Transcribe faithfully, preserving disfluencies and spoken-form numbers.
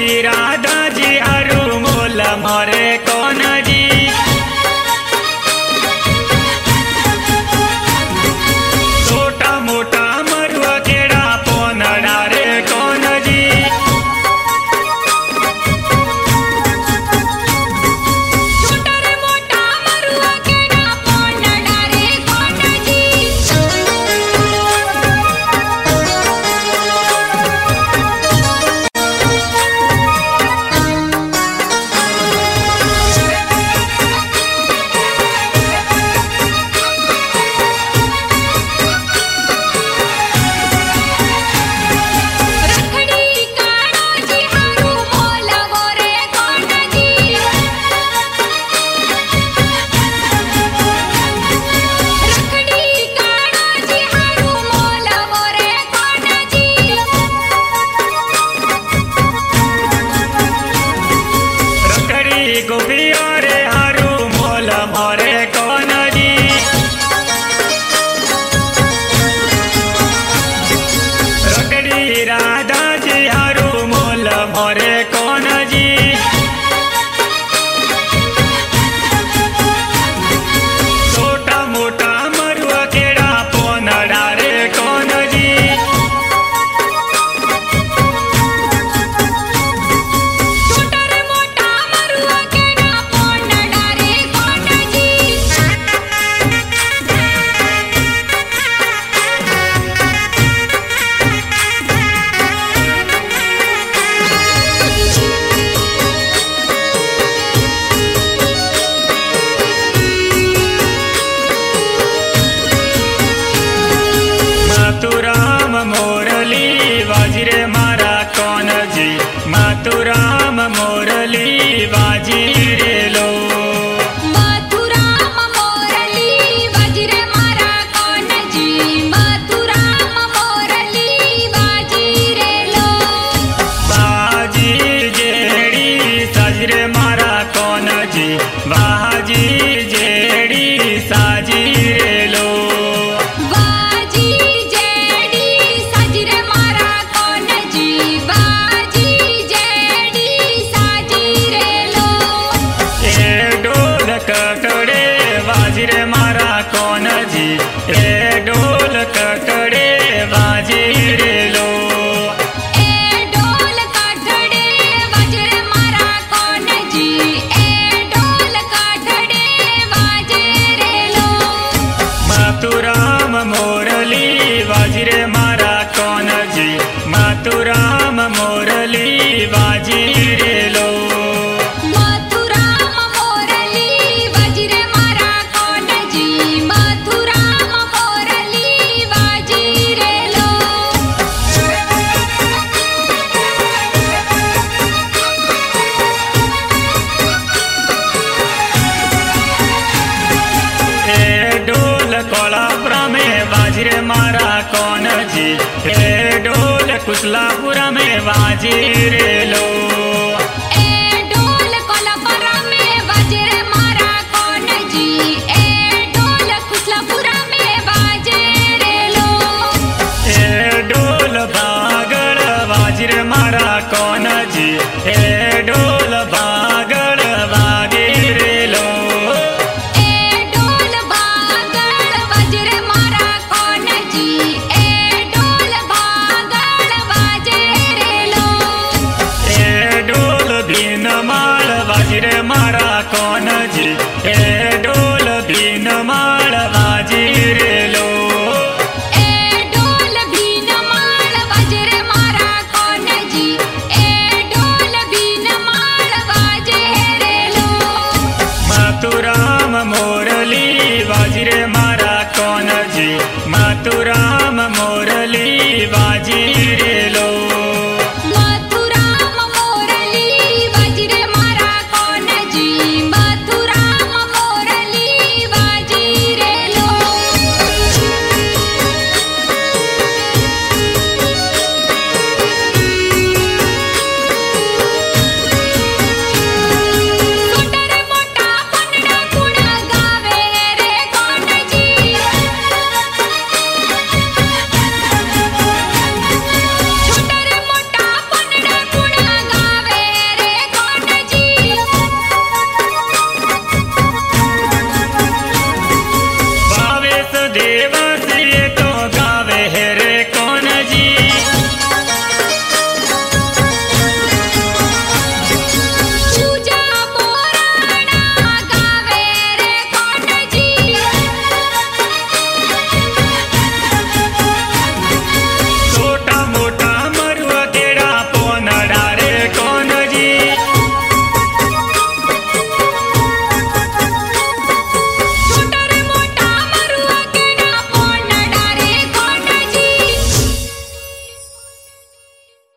राधा जी हरू मोल मरे कौन जी। छोटा मोटा मरुआ केड़ा पोनड़ा रे कौन जी। छोटा रे मोटा मरुआ केड़ा पोनड़ा रे कौन जी। रखड़ी काना जी हरू मोल मोरे कौन जी। रखड़ी काना जी हरू मोल मोरे कौन जी। रखड़ी गोपिया रे हरू मोल मरे कौन जी। रखड़ी राधा जी हरू मोल मरे कौन जी। छोटा मोटा मरुआ केड़ा पोनड़ा रे कौन जी। छोटा रे मोटा मरुआ केड़ा पोनड़ा रे कौन जी। मातुराम मोरली वाजिरे मारा कौन जी। मातुराम मोरली वाजी रे लो। मथुराम मोरली बाजीरे मारा कौन जी। मथुराम मोरली बाजीरे लो। बाजी जेड़ी साजरे मारा कौन जी। बाजी जेड़ी साजी रे लो। बाजी जेडी साजीरे मारा कौन जी। बाजी जेडी साजीरे लो। ए डोल कटड़े वाजिरे मारा कौन जी। ए डोल कटड़े वाजी रे लो। ए ढोल काठड़े बाजीरे मारा कौन जी। ए ढोल काठड़े बाजीरे लो। मातुराम मोरली वाजिरे मारा कौन जी। मातुराम मोरली वाजी रे लो। मथुराम मोरली बाजीरे मारा कौन जी। मथुराम मोरली बाजीरे लो। ए डोल कोल्हापुरा में वाजिरे मारा कौन जी। ए डोल कुशलापुरा में वाजी रे लो। ए ढोल कोल्हापुरा में बाजीरे मारा कौन जी। ए ढोल कुशलापुरा में बाजीरे लो। ए डोल बागड़ वाजिरे मारा कौन जी। ए